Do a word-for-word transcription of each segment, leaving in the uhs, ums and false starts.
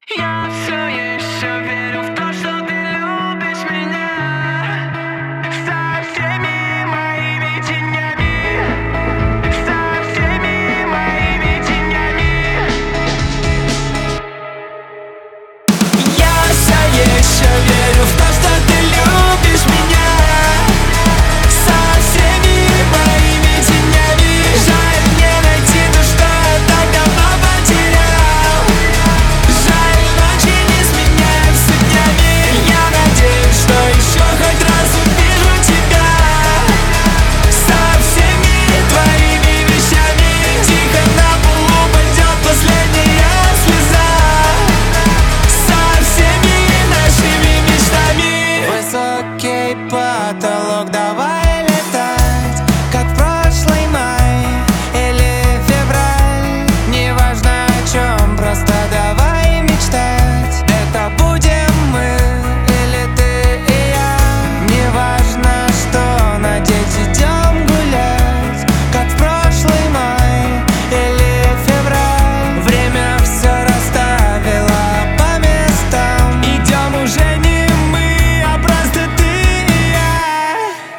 Я все еще верю в то, что ты любишь меня со всеми моими тенями, со всеми моими тенями. Я все еще верю в то, что ты любишь меня со всеми моими тенями. Жаль не найти то, что я так давно потерял. Жаль, ночи не сменяются днями. Я надеюсь, что еще хоть раз увижу тебя со всеми твоими вещами. Тихо на полу пойдет последняя слеза со всеми нашими мечтами. Высокий потолок, давай летать, как в прошлый май или февраль. Неважно о чем, просто давай мечтать. Это будем мы или ты и я. Неважно что надеть, идем гулять, как в прошлый май или февраль. Время все расставило по местам. Идем уже не мы, а просто ты и я.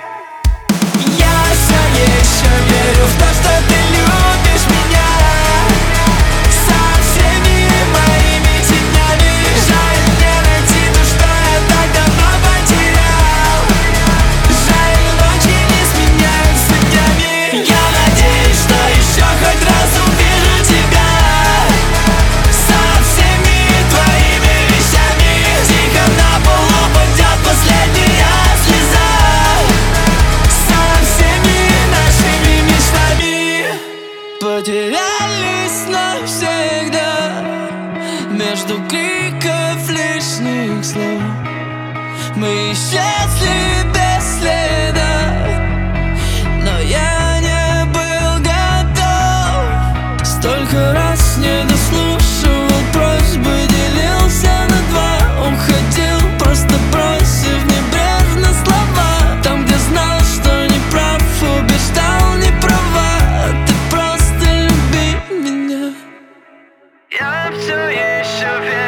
Я все еще верю в то, что ты любишь меня со всеми моими тенями. Жаль не найти то, что я так давно потерял. Жаль, ночи не сменяются днями. Я надеюсь, что еще хоть раз увижу тебя со всеми твоими вещами. Тихо на полу пойдет последняя слеза со всеми нашими мечтами. Потерялись навсегда между криков лишних слов. Мы исчезли без следа, но я не был готов. Столько раз не дослушивал просьбы, делился на два, уходил, просто бросив небрежно слова. Там, где знал, что не прав, убеждал не права. Ты просто люби меня. Я все еще верю